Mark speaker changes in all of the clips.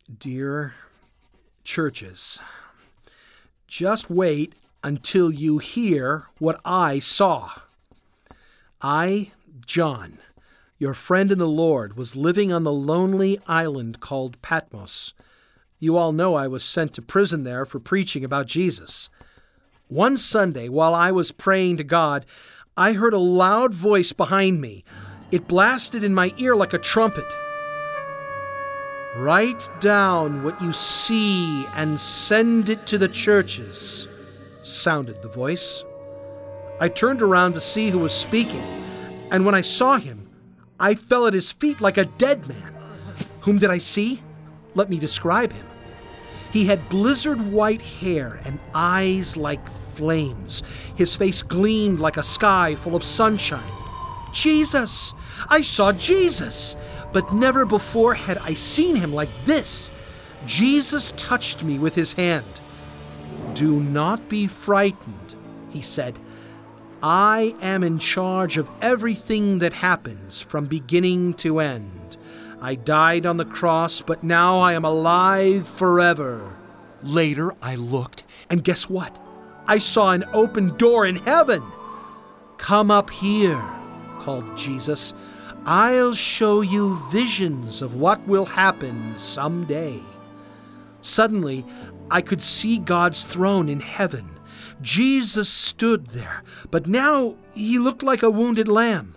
Speaker 1: Dear churches, just wait until you hear what I saw. I, John, your friend in the Lord, was living on the lonely island called Patmos. You all know I was sent to prison there for preaching about Jesus. One Sunday, while I was praying to God, I heard a loud voice behind me. It blasted in my ear like a trumpet. "Write down what you see and send it to the churches," sounded the voice. I turned around to see who was speaking, and when I saw him, I fell at his feet like a dead man. Whom did I see? Let me describe him. He had blizzard white hair and eyes like flames. His face gleamed like a sky full of sunshine. Jesus! I saw Jesus! But never before had I seen him like this. Jesus touched me with his hand. "Do not be frightened," he said. "I am in charge of everything that happens from beginning to end. I died on the cross, but now I am alive forever." Later I looked, and guess what? I saw an open door in heaven. "Come up here," called Jesus. "I'll show you visions of what will happen someday." Suddenly, I could see God's throne in heaven. Jesus stood there, but now he looked like a wounded lamb.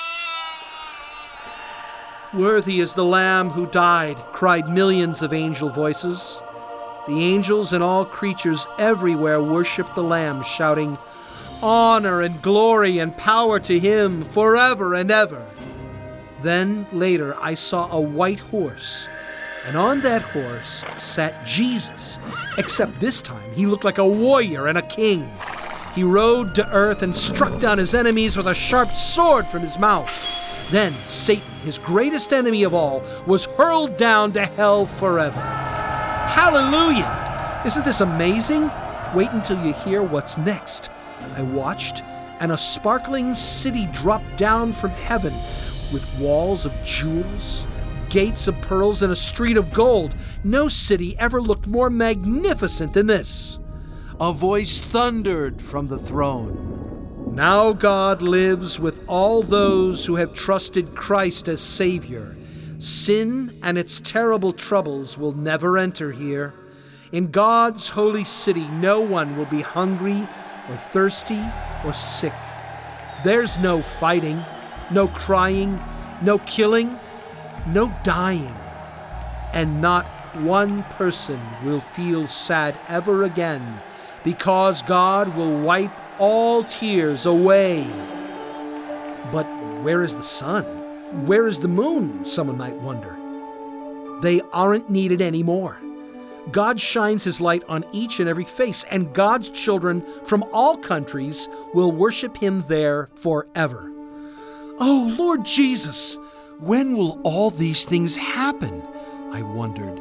Speaker 1: "Worthy is the Lamb who died," cried millions of angel voices. The angels and all creatures everywhere worshiped the Lamb, shouting, "Honor and glory and power to him forever and ever." Then later I saw a white horse, and on that horse sat Jesus, except this time he looked like a warrior and a king. He rode to earth and struck down his enemies with a sharp sword from his mouth. Then Satan, his greatest enemy of all, was hurled down to hell forever. Hallelujah! Isn't this amazing? Wait until you hear what's next. I watched, and a sparkling city dropped down from heaven, with walls of jewels, gates of pearls, and a street of gold. No city ever looked more magnificent than this. A voice thundered from the throne. "Now God lives with all those who have trusted Christ as Savior. Sin and its terrible troubles will never enter here. In God's holy city, no one will be hungry or thirsty or sick. There's no fighting, no crying, no killing, no dying. And not one person will feel sad ever again, because God will wipe all tears away." But where is the sun? Where is the moon? Someone might wonder. They aren't needed anymore. God shines his light on each and every face, and God's children from all countries will worship him there forever. "Oh, Lord Jesus, when will all these things happen?" I wondered.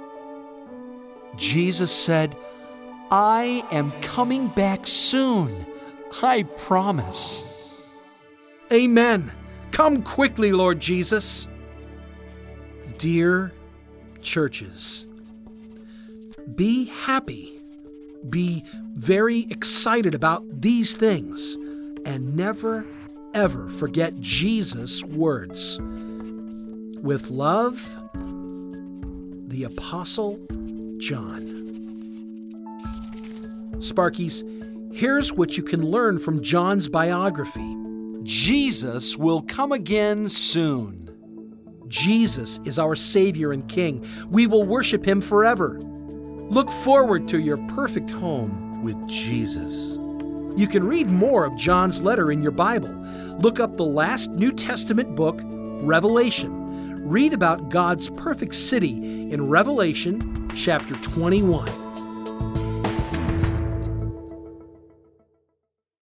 Speaker 1: Jesus said, "I am coming back soon. I promise." Amen. Come quickly, Lord Jesus. Dear churches, be happy. Be very excited about these things, and never, ever forget Jesus' words. With love, the Apostle John. Sparkies, here's what you can learn from John's biography. Jesus will come again soon. Jesus is our Savior and King. We will worship him forever. Look forward to your perfect home with Jesus. You can read more of John's letter in your Bible. Look up the last New Testament book, Revelation. Read about God's perfect city in Revelation chapter 21.